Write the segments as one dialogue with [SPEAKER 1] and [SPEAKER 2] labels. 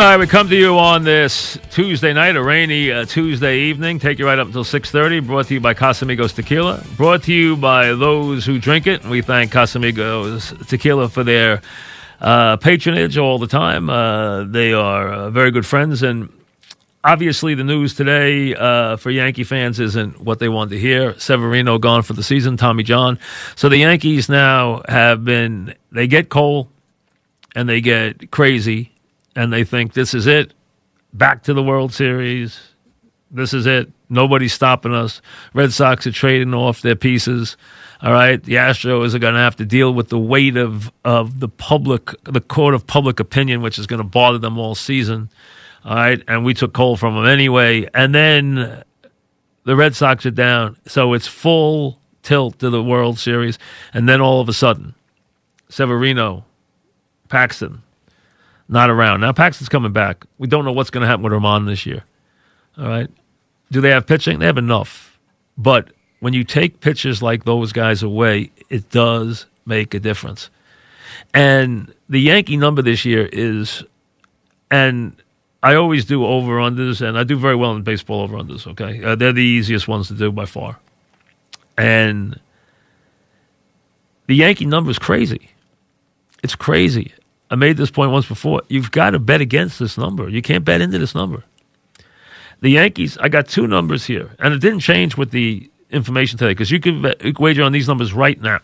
[SPEAKER 1] right, we come to you on this Tuesday night, a rainy Tuesday evening. Take you right up until 6:30. Brought to you by Casamigos Tequila. Brought to you by those who drink it. We thank Casamigos Tequila for their patronage all the time. They are very good friends, and obviously the news today for Yankee fans isn't what they want to hear. Severino gone for the season, Tommy John. So the Yankees now they get Cole, and they get crazy. And they think this is it. Back to the World Series. This is it. Nobody's stopping us. Red Sox are trading off their pieces. All right. The Astros are going to have to deal with the weight of the court of public opinion, which is going to bother them all season. All right. And we took Cole from them anyway. And then the Red Sox are down. So it's full tilt to the World Series. And then all of a sudden, Severino, Paxton, not around. Now, Paxton's coming back. We don't know what's going to happen with Ramon this year. All right? Do they have pitching? They have enough. But when you take pitchers like those guys away, it does make a difference. And the Yankee number this year is, and I always do over-unders, and I do very well in baseball over-unders, okay? They're the easiest ones to do by far. And the Yankee number is crazy. It's crazy. I made this point once before. You've got to bet against this number. You can't bet into this number. The Yankees, I got two numbers here, and it didn't change with the information today because you could wager on these numbers right now.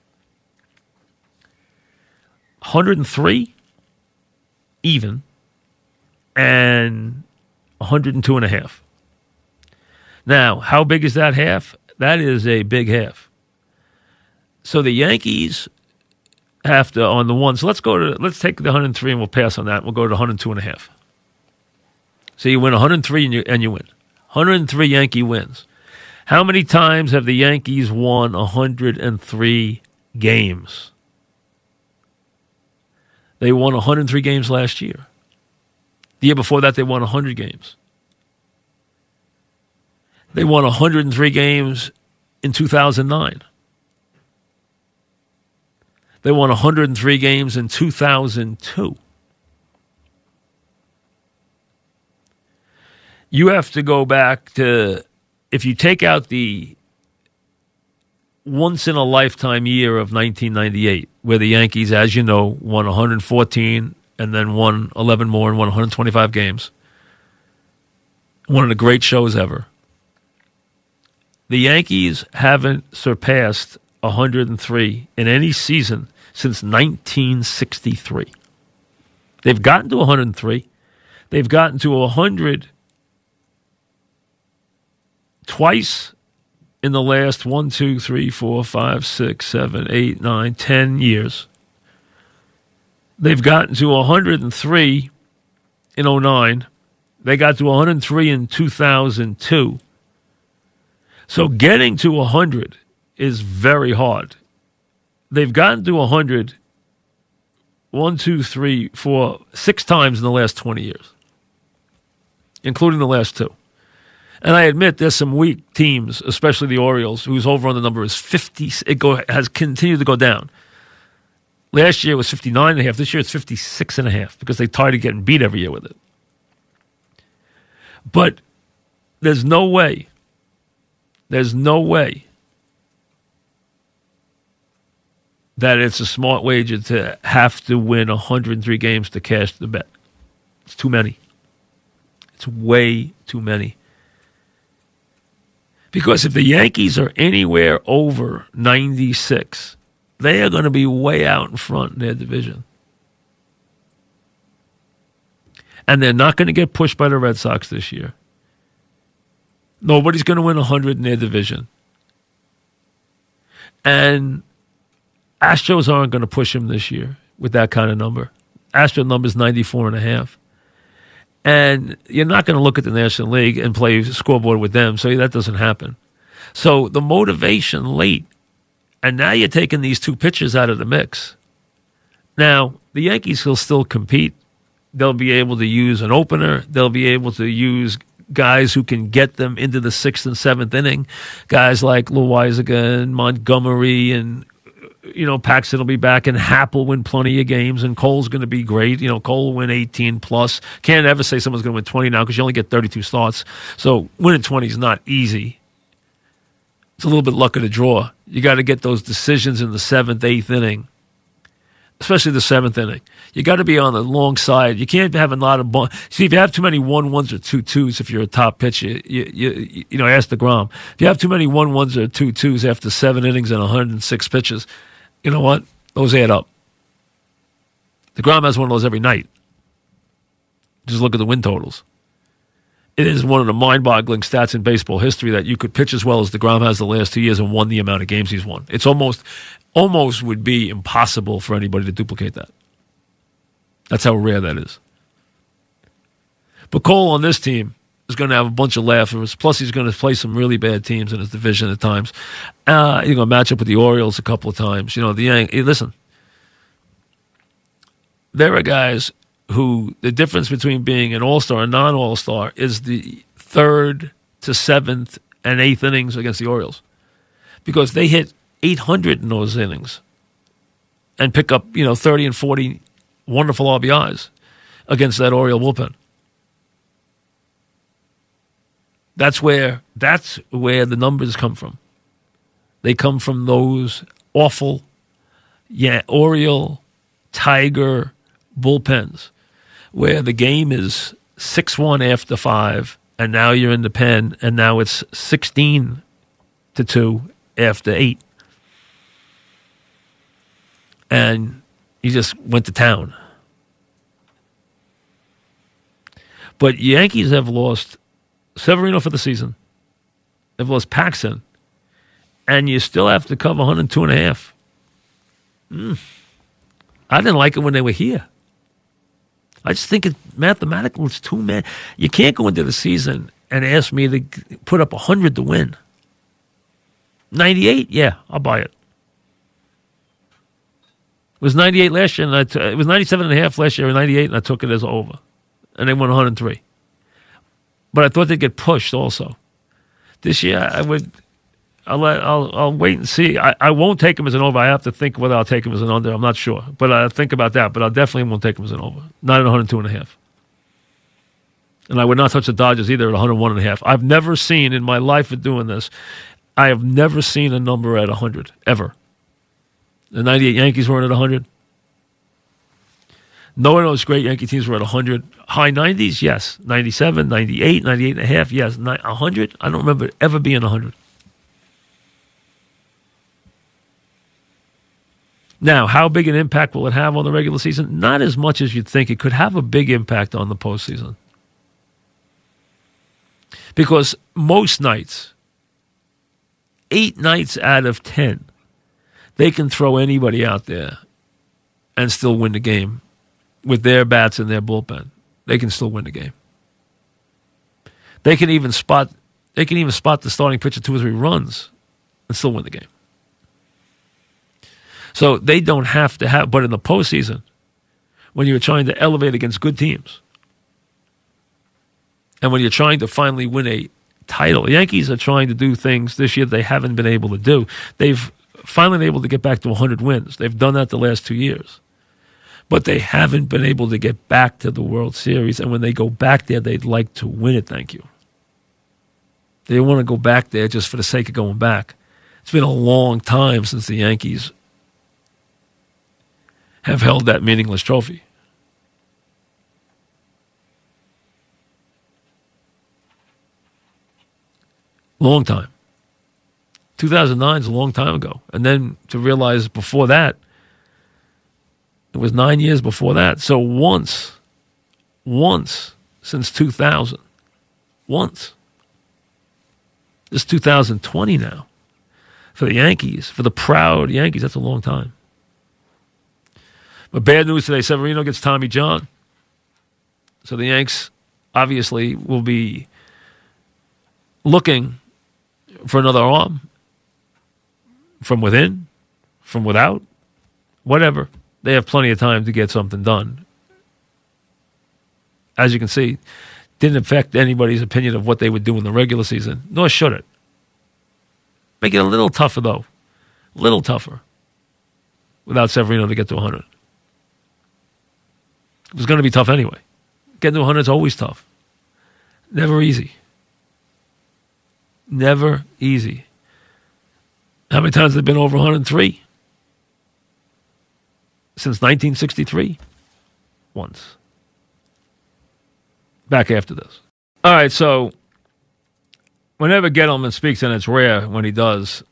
[SPEAKER 1] 103 even and 102.5. Now, how big is that half? That is a big half. So the Yankees have to on the one. So let's take the 103 and we'll pass on that. We'll go to 102.5. So you win 103 and you win. 103 Yankee wins. How many times have the Yankees won 103 games? They won 103 games last year. The year before that, they won 100 games. They won 103 games in 2009. They won 103 games in 2002. You have to go back to, if you take out the once-in-a-lifetime year of 1998, where the Yankees, as you know, won 114 and then won 11 more and won 125 games. One of the great shows ever. The Yankees haven't surpassed 103 in any season since 1963. They've gotten to 103. They've gotten to 100 twice in the last 1, 2, 3, 4, 5, 6, 7, 8, 9, 10 years. They've gotten to 103 in 2009. They got to 103 in 2002. So getting to 100 is very hard. They've gotten to 100 1, 2, 3, 4, 6 times in the last 20 years, including the last 2. And I admit there's some weak teams, especially the Orioles, whose over-under number is 50. Has continued to go down. Last year it was 59.5. This year it's 56.5 because they tired of getting beat every year with it. But there's no way that it's a smart wager to have to win 103 games to cash the bet. It's too many. It's way too many. Because if the Yankees are anywhere over 96, they are going to be way out in front in their division. And they're not going to get pushed by the Red Sox this year. Nobody's going to win 100 in their division. And Astros aren't going to push him this year with that kind of number. Astro number is 94.5. And you're not going to look at the National League and play scoreboard with them, so that doesn't happen. So the motivation late, and now you're taking these two pitchers out of the mix. Now, the Yankees will still compete. They'll be able to use an opener. They'll be able to use guys who can get them into the 6th and 7th inning, guys like Loizaga and Montgomery and Paxton will be back, and Happ will win plenty of games, and Cole's going to be great. Cole will win 18 plus. Can't ever say someone's going to win 20 now because you only get 32 starts. So winning 20 is not easy. It's a little bit luck of the draw. You got to get those decisions in the 7th, 8th inning, especially the 7th inning. You got to be on the long side. You can't have a lot of see, if you have too many 1-1s or 2-2s, if you're a top pitcher, ask DeGrom. If you have too many 1-1s or 2-2s after 7 innings and 106 pitches, you know what? Those add up. DeGrom has one of those every night. Just look at the win totals. It is one of the mind-boggling stats in baseball history that you could pitch as well as DeGrom has the last 2 years and won the amount of games he's won. It's almost would be impossible for anybody to duplicate that. That's how rare that is. But Cole on this team is going to have a bunch of laughers. Plus, he's going to play some really bad teams in his division at times. He's going to match up with the Orioles a couple of times. Listen, there are guys who the difference between being an all-star and non-all-star is the 3rd to 7th and 8th innings against the Orioles. Because they hit 800 in those innings and pick up, 30 and 40 wonderful RBIs against that Oriole bullpen. That's where the numbers come from. They come from those awful, Oriole, Tiger bullpens, where the game is 6-1 after 5, and now you're in the pen, and now it's 16-2 after 8. And you just went to town. But Yankees have lost Severino for the season. They've lost Paxton. And you still have to cover 102.5. I didn't like it when they were here. I just think mathematically it's too many. You can't go into the season and ask me to put up 100 to win. 98? Yeah, I'll buy it. It was 98 last year, and it was 97.5 last year, and 98, and I took it as over. And they won 103. But I thought they'd get pushed also. This year, I'll wait and see. I won't take them as an over. I have to think whether I'll take them as an under. I'm not sure. But I'll think about that. But I definitely won't take them as an over. Not at 102.5. And I would not touch the Dodgers either at 101.5. I've never seen in my life of doing this, I have never seen a number at 100, ever. The 98 Yankees weren't at 100. No one of those great Yankee teams were at 100. High 90s, yes. 97, 98, 98.5, yes. 100, I don't remember it ever being 100. Now, how big an impact will it have on the regular season? Not as much as you'd think. It could have a big impact on the postseason. Because most nights, 8 nights out of 10, they can throw anybody out there and still win the game with their bats and their bullpen. They can still win the game. They can even spot the starting pitcher 2 or 3 runs and still win the game. So they don't have to have, but in the postseason, when you're trying to elevate against good teams, and when you're trying to finally win a title, the Yankees are trying to do things this year they haven't been able to do. They've finally been able to get back to 100 wins. They've done that the last 2 years. But they haven't been able to get back to the World Series. And when they go back there, they'd like to win it, thank you. They don't want to go back there just for the sake of going back. It's been a long time since the Yankees have held that meaningless trophy. Long time. 2009 is a long time ago. And then to realize before that, it was 9 years before that. So once since 2000. Once. It's 2020 now. For the Yankees, for the proud Yankees, that's a long time. But bad news today, Severino gets Tommy John. So the Yanks obviously will be looking for another arm from within, from without, whatever. They have plenty of time to get something done. As you can see, didn't affect anybody's opinion of what they would do in the regular season, nor should it. Make it a little tougher, though. A little tougher. without Severino to get to 100. It was going to be tough anyway. Getting to 100 is always tough. Never easy. Never easy. How many times have they been over 103? Since 1963? Once. Back after this. All right, so whenever Gettleman speaks, and it's rare when he does,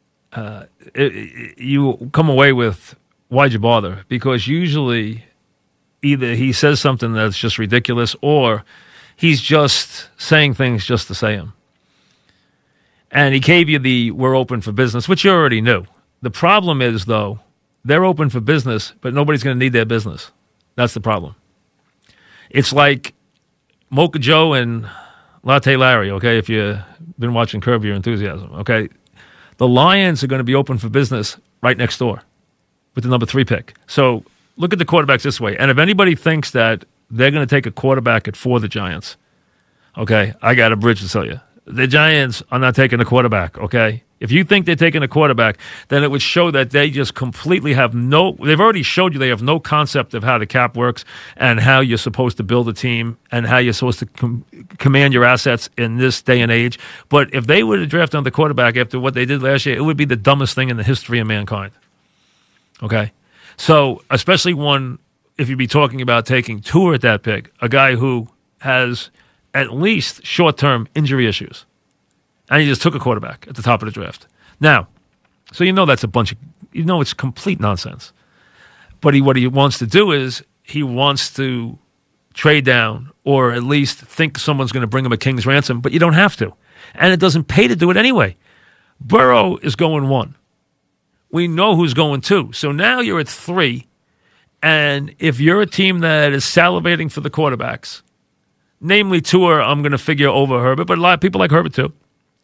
[SPEAKER 1] you come away with, why'd you bother? Because usually either he says something that's just ridiculous or he's just saying things just to say them. And he gave you the we're open for business, which you already knew. The problem is, though, they're open for business, but nobody's going to need their business. That's the problem. It's like Mocha Joe and Latte Larry, okay, if you've been watching Curb Your Enthusiasm, okay? The Lions are going to be open for business right next door with the number 3 pick. So look at the quarterbacks this way. And if anybody thinks that they're going to take a quarterback at 4, the Giants, okay, I got a bridge to tell you. The Giants are not taking a quarterback, okay? If you think they're taking a quarterback, then it would show that they just completely have they've already showed you they have no concept of how the cap works and how you're supposed to build a team and how you're supposed to command your assets in this day and age. But if they were to draft another quarterback after what they did last year, it would be the dumbest thing in the history of mankind, okay? So, especially if you'd be talking about taking Tua at that pick, a guy who has at least short-term injury issues. And he just took a quarterback at the top of the draft. Now, so that's it's complete nonsense. But what he wants to do is he wants to trade down or at least think someone's going to bring him a king's ransom, but you don't have to. And it doesn't pay to do it anyway. Burrow is going 1. We know who's going 2. So now you're at 3. And if you're a team that is salivating for the quarterbacks, namely Tua, I'm going to figure over Herbert, but a lot of people like Herbert too.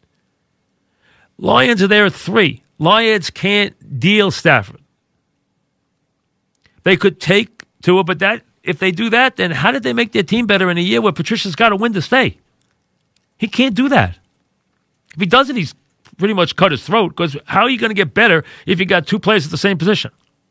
[SPEAKER 1] Lions are there at 3. Lions can't deal Stafford. They could take Tua, but if they do that, then how did they make their team better in a year where Patricia's got to win to stay? He can't do that. If he does it, he's pretty much cut his throat, because how are you going to get better if you got 2 players at the same position?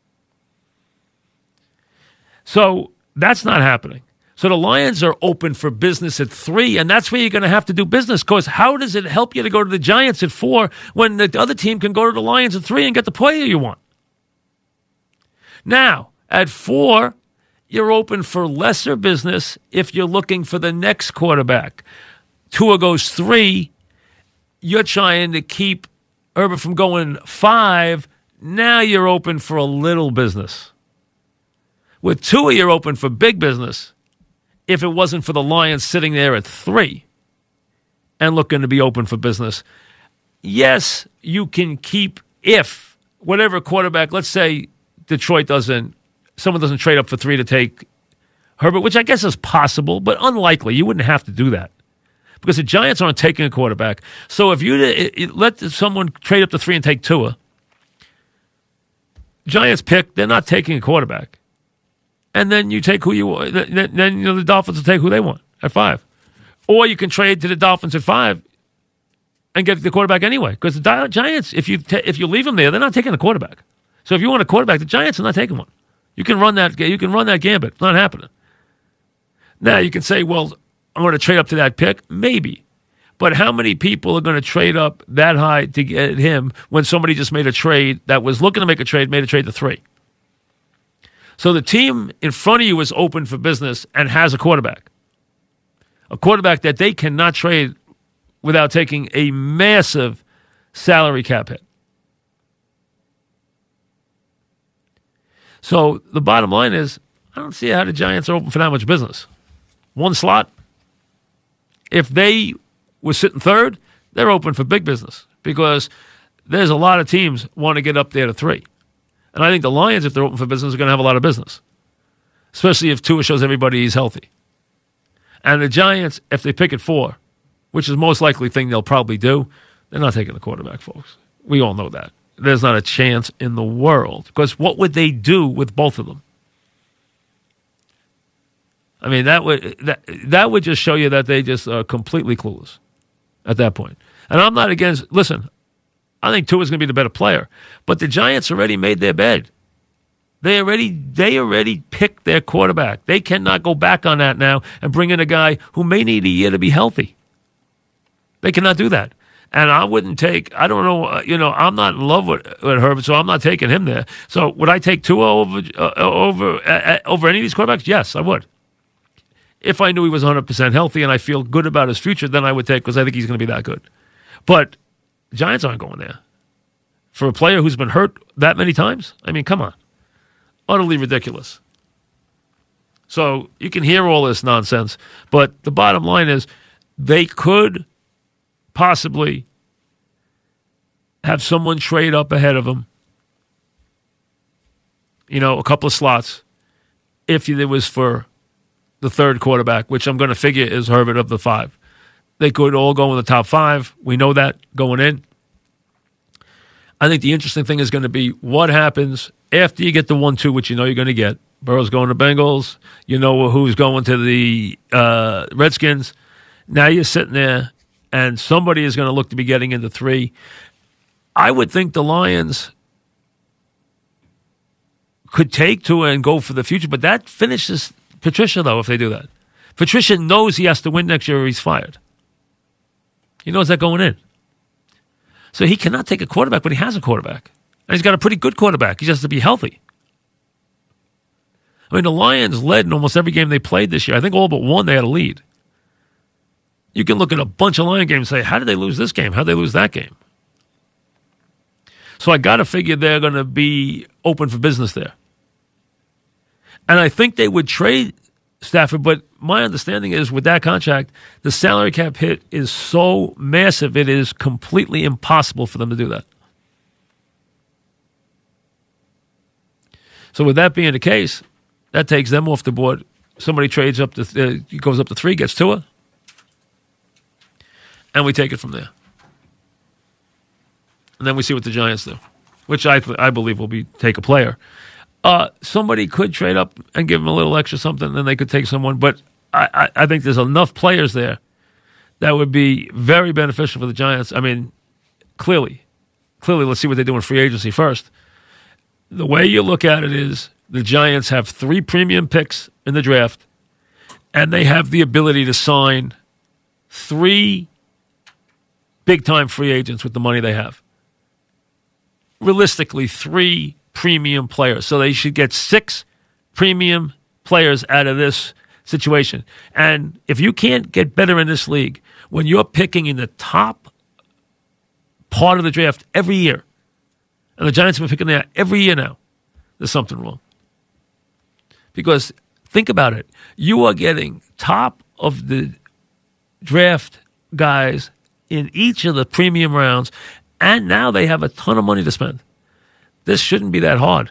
[SPEAKER 1] So that's not happening. So the Lions are open for business at 3, and that's where you're going to have to do business, because how does it help you to go to the Giants at 4 when the other team can go to the Lions at 3 and get the player you want? Now, at 4, you're open for lesser business if you're looking for the next quarterback. Tua goes 3, you're trying to keep Herbert from going 5, now you're open for a little business. With Tua, you're open for big business if it wasn't for the Lions sitting there at 3 and looking to be open for business. Yes, you can keep, if whatever quarterback, let's say someone doesn't trade up for 3 to take Herbert, which I guess is possible, but unlikely. You wouldn't have to do that because the Giants aren't taking a quarterback. So if you let someone trade up to 3 and take Tua, Giants pick, they're not taking a quarterback. And then you take who you want. Then the Dolphins will take who they want at 5. Or you can trade to the Dolphins at 5 and get the quarterback anyway. Because the Giants, if you leave them there, they're not taking the quarterback. So if you want a quarterback, the Giants are not taking one. You can run that gambit. It's not happening. Now you can say, well, I'm going to trade up to that pick. Maybe. But how many people are going to trade up that high to get him when somebody just made a trade that was looking to make a trade, made a trade to 3? So the team in front of you is open for business and has a quarterback that they cannot trade without taking a massive salary cap hit. So the bottom line is, I don't see how the Giants are open for that much business. 1 slot. If they were sitting 3rd, they're open for big business because there's a lot of teams want to get up there to 3. And I think the Lions, if they're open for business, are going to have a lot of business, especially if Tua shows everybody he's healthy. And the Giants, if they pick at 4, which is the most likely thing they'll probably do, they're not taking the quarterback, folks. We all know that. There's not a chance in the world. Because what would they do with both of them? I mean, that would just show you that they just are completely clueless at that point. And I'm not against, listen, I think Tua's going to be the better player. But the Giants already made their bed. They already picked their quarterback. They cannot go back on that now and bring in a guy who may need a year to be healthy. They cannot do that. And I wouldn't take, I don't know, I'm not in love with Herbert, so I'm not taking him there. So would I take Tua over any of these quarterbacks? Yes, I would. If I knew he was 100% healthy and I feel good about his future, then I would take, because I think he's going to be that good. But Giants aren't going there. For a player who's been hurt that many times? I mean, come on. Utterly ridiculous. So you can hear all this nonsense, but the bottom line is they could possibly have someone trade up ahead of them, a couple of slots, if it was for the third quarterback, which I'm going to figure is Herbert of the 5. They could all go in the top 5. We know that going in. I think the interesting thing is going to be what happens after you get the 1-2, which you're going to get. Burrow's going to Bengals. You know who's going to the Redskins. Now you're sitting there, and somebody is going to look to be getting into 3. I would think the Lions could take Tua and go for the future, but that finishes Patricia, though, if they do that. Patricia knows he has to win next year or he's fired. He knows that going in. So he cannot take a quarterback, but he has a quarterback. And he's got a pretty good quarterback. He just has to be healthy. I mean, the Lions led in almost every game they played this year. I think all but one they had a lead. You can look at a bunch of Lion games and say, how did they lose this game? How did they lose that game? So I got to figure they're going to be open for business there. And I think they would trade Stafford, but my understanding is with that contract, the salary cap hit is so massive, it is completely impossible for them to do that. So with that being the case, that takes them off the board. Somebody trades up to, goes up to 3, gets Tua, and we take it from there. And then we see what the Giants do, which I believe will be take a player. Somebody could trade up and give them a little extra something, and then they could take someone. But I think there's enough players there that would be very beneficial for the Giants. I mean, clearly, let's see what they do in free agency first. The way you look at it is the Giants have 3 premium picks in the draft, and they have the ability to sign 3 big-time free agents with the money they have. Realistically, 3 premium players. So they should get 6 premium players out of this situation. And if you can't get better in this league, when you're picking in the top part of the draft every year, and the Giants have been picking there every year now, there's something wrong. Because think about it. You are getting top of the draft guys in each of the premium rounds, and now they have a ton of money to spend. This shouldn't be that hard.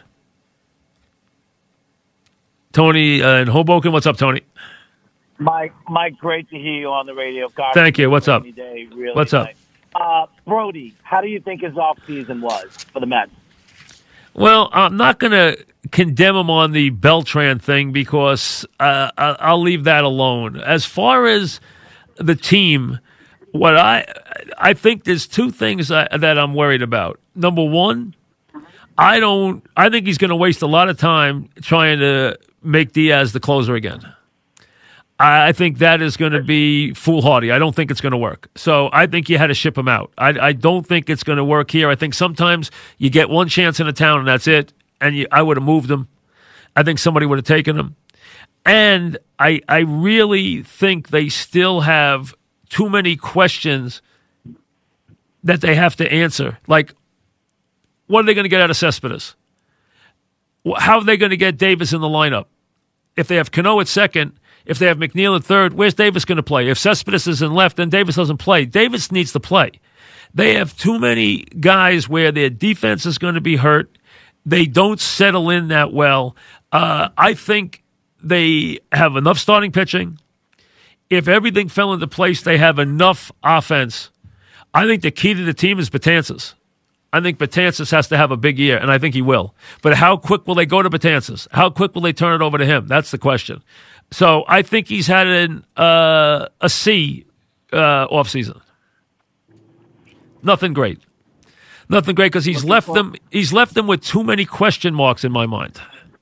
[SPEAKER 1] Tony in Hoboken, what's up, Tony?
[SPEAKER 2] Mike, great to hear you on the radio. God,
[SPEAKER 1] thank you. What's up?
[SPEAKER 2] Day, really
[SPEAKER 1] what's up?
[SPEAKER 2] Brody, how do you think his offseason was for the Mets?
[SPEAKER 1] Well, I'm not going to condemn him on the Beltran thing because I'll leave that alone. As far as the team, what I think there's 2 things that I'm worried about. Number one, I think he's going to waste a lot of time trying to make Diaz the closer again. I think that is going to be foolhardy. I don't think it's going to work. So I think you had to ship him out. I don't think it's going to work here. I think sometimes you get one chance in a town and that's it. And I would have moved him. I think somebody would have taken him. And I really think they still have too many questions that they have to answer. Like, what are they going to get out of Cespedes? How are they going to get Davis in the lineup? If they have Cano at second, if they have McNeil at third, where's Davis going to play? If Cespedes is in left, then Davis doesn't play. Davis needs to play. They have too many guys where their defense is going to be hurt. They don't settle in that well. I think they have enough starting pitching. If everything fell into place, they have enough offense. I think the key to the team is Betances. I think Betances has to have a big year, and I think he will. But how quick will they go to Betances? How quick will they turn it over to him? That's the question. So I think he's had a C offseason. Nothing great. Nothing great because he's left them with too many question marks in my mind.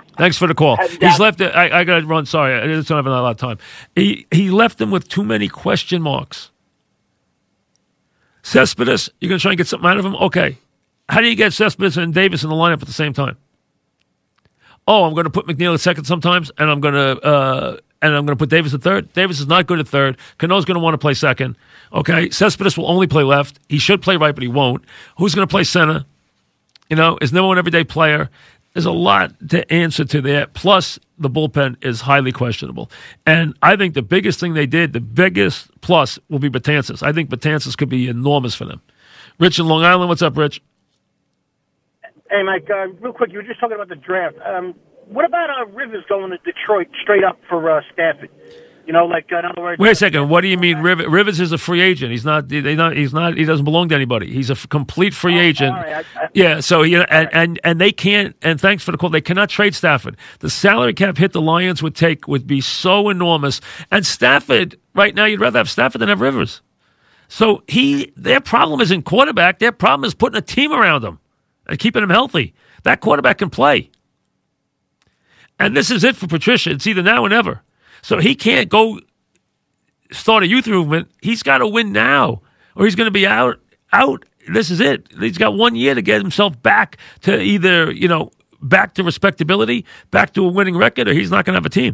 [SPEAKER 1] Thanks for the call.
[SPEAKER 2] And
[SPEAKER 1] He's left it. I got to run. Sorry, I just don't have a lot of time. He left him with too many question marks. Cespedes, you're going to try and get something out of him? Okay. How do you get Cespedes and Davis in the lineup at the same time? Oh, I'm going to put McNeil at second sometimes, and I'm going to put Davis at third. Davis is not good at third. Cano's going to want to play second. Okay, Cespedes will only play left. He should play right, but he won't. Who's going to play center? Is no one everyday player. There's a lot to answer to that. Plus, the bullpen is highly questionable. And I think the biggest thing they did, the biggest plus, will be Betances. I think Betances could be enormous for them. Rich in Long Island, what's up, Rich?
[SPEAKER 3] Hey, Mike, real quick, you were just talking about the draft. What about Rivers going to Detroit straight up for Stafford? In other words.
[SPEAKER 1] Wait a second. What do you mean? Rivers is a free agent. He's not. He doesn't belong to anybody. He's a complete free agent.
[SPEAKER 3] All right.
[SPEAKER 1] Yeah. So and they can't. And thanks for the call. They cannot trade Stafford. The salary cap hit the Lions would be so enormous. And Stafford right now, you'd rather have Stafford than have Rivers. So their problem isn't quarterback. Their problem is putting a team around him and keeping him healthy. That quarterback can play. And this is it for Patricia. It's either now or never. So he can't go start a youth movement. He's got to win now, or he's going to be out. This is it. He's got 1 year to get himself back to either, back to respectability, back to a winning record, or he's not going to have a team.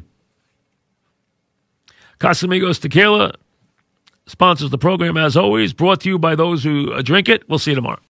[SPEAKER 1] Casamigos Tequila sponsors the program, as always, brought to you by those who drink it. We'll see you tomorrow.